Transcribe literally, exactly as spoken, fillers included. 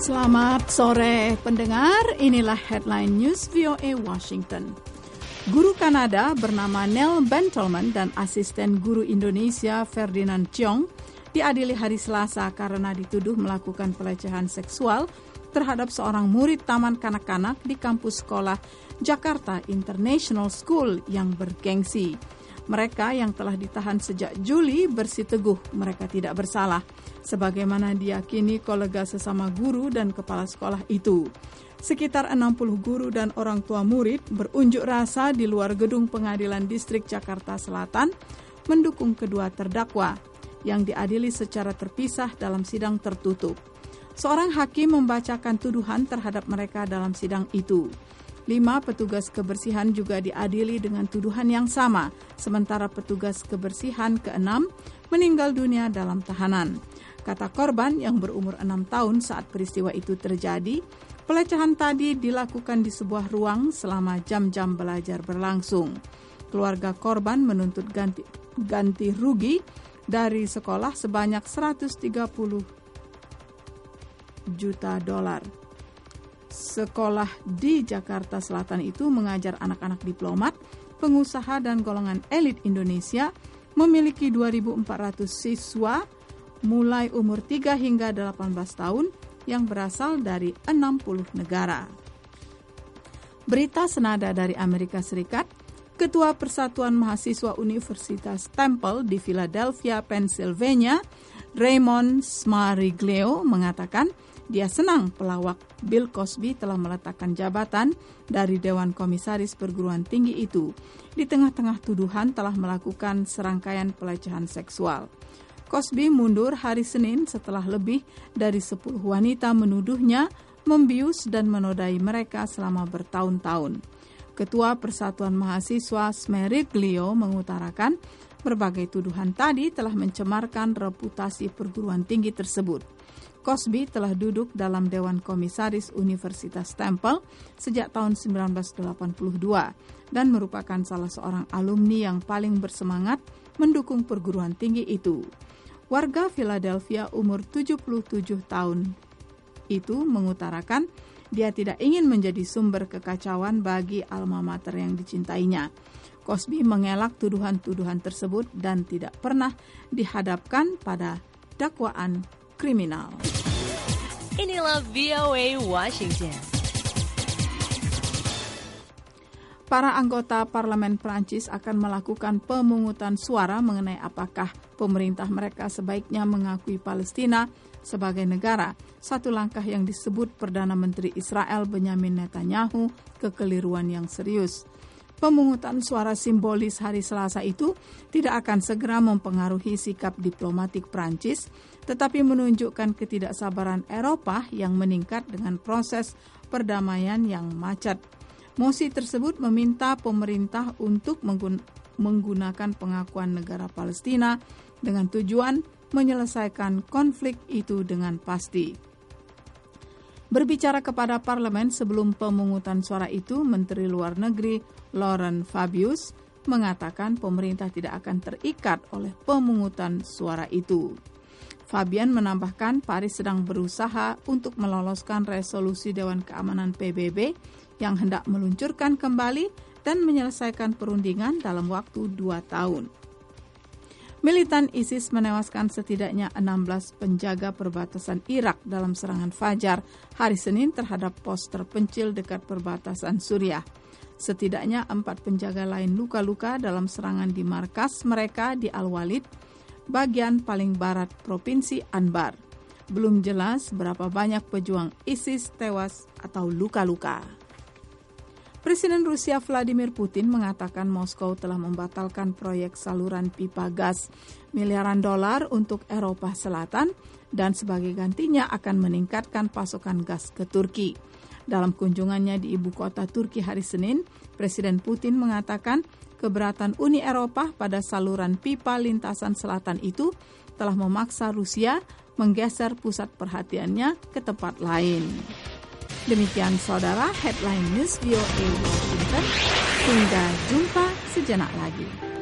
Selamat sore pendengar, inilah Headline News V O A Washington. Guru Kanada bernama Nell Bentelman dan asisten guru Indonesia Ferdinand Cheong diadili hari Selasa karena dituduh melakukan pelecehan seksual terhadap seorang murid taman kanak-kanak di kampus sekolah Jakarta International School yang bergengsi. Mereka yang telah ditahan sejak Juli bersiteguh mereka tidak bersalah, sebagaimana diyakini kolega sesama guru dan kepala sekolah itu. Sekitar enam puluh guru dan orang tua murid berunjuk rasa di luar gedung pengadilan distrik Jakarta Selatan mendukung kedua terdakwa yang diadili secara terpisah dalam sidang tertutup. Seorang hakim membacakan tuduhan terhadap mereka dalam sidang itu. Lima petugas kebersihan juga diadili dengan tuduhan yang sama, sementara petugas kebersihan keenam meninggal dunia dalam tahanan. Kata korban yang berumur enam tahun saat peristiwa itu terjadi, pelecehan tadi dilakukan di sebuah ruang selama jam-jam belajar berlangsung. Keluarga korban menuntut ganti, ganti rugi dari sekolah sebanyak seratus tiga puluh juta dolar. Sekolah di Jakarta Selatan itu mengajar anak-anak diplomat, pengusaha dan golongan elit Indonesia, memiliki dua ribu empat ratus siswa mulai umur tiga hingga delapan belas tahun yang berasal dari enam puluh negara. Berita senada dari Amerika Serikat, Ketua Persatuan Mahasiswa Universitas Temple di Philadelphia, Pennsylvania, Raymond Smariglio mengatakan dia senang pelawak Bill Cosby telah meletakkan jabatan dari Dewan Komisaris Perguruan Tinggi itu di tengah-tengah tuduhan telah melakukan serangkaian pelecehan seksual. Cosby mundur hari Senin setelah lebih dari sepuluh wanita menuduhnya membius dan menodai mereka selama bertahun-tahun. Ketua Persatuan Mahasiswa Smariglio mengutarakan berbagai tuduhan tadi telah mencemarkan reputasi perguruan tinggi tersebut. Cosby telah duduk dalam Dewan Komisaris Universitas Temple sejak tahun sembilan belas delapan puluh dua dan merupakan salah seorang alumni yang paling bersemangat mendukung perguruan tinggi itu. Warga Philadelphia umur tujuh puluh tujuh tahun itu mengutarakan dia tidak ingin menjadi sumber kekacauan bagi alma mater yang dicintainya. Cosby mengelak tuduhan-tuduhan tersebut dan tidak pernah dihadapkan pada dakwaan kriminal. Inilah V O A Washington. Para anggota parlemen Prancis akan melakukan pemungutan suara mengenai apakah pemerintah mereka sebaiknya mengakui Palestina sebagai negara, satu langkah yang disebut Perdana Menteri Israel Benyamin Netanyahu kekeliruan yang serius. Pemungutan suara simbolis hari Selasa itu tidak akan segera mempengaruhi sikap diplomatik Prancis, tetapi menunjukkan ketidaksabaran Eropa yang meningkat dengan proses perdamaian yang macet. Mosi tersebut meminta pemerintah untuk menggun- menggunakan pengakuan negara Palestina dengan tujuan menyelesaikan konflik itu dengan pasti. Berbicara kepada parlemen sebelum pemungutan suara itu, Menteri Luar Negeri Laurent Fabius mengatakan pemerintah tidak akan terikat oleh pemungutan suara itu. Fabian menambahkan Paris sedang berusaha untuk meloloskan resolusi Dewan Keamanan P B B yang hendak meluncurkan kembali dan menyelesaikan perundingan dalam waktu dua tahun. Militan ISIS menewaskan setidaknya enam belas penjaga perbatasan Irak dalam serangan fajar hari Senin terhadap pos terpencil dekat perbatasan Suriah. Setidaknya empat penjaga lain luka-luka dalam serangan di markas mereka di Al-Walid, bagian paling barat Provinsi Anbar. Belum jelas berapa banyak pejuang ISIS tewas atau luka-luka. Presiden Rusia Vladimir Putin mengatakan Moskow telah membatalkan proyek saluran pipa gas miliaran dolar untuk Eropa Selatan dan sebagai gantinya akan meningkatkan pasokan gas ke Turki. Dalam kunjungannya di ibu kota Turki hari Senin, Presiden Putin mengatakan keberatan Uni Eropa pada saluran pipa lintasan selatan itu telah memaksa Rusia menggeser pusat perhatiannya ke tempat lain. Demikian saudara, Headline News V O A Washington. Hingga jumpa sejenak lagi.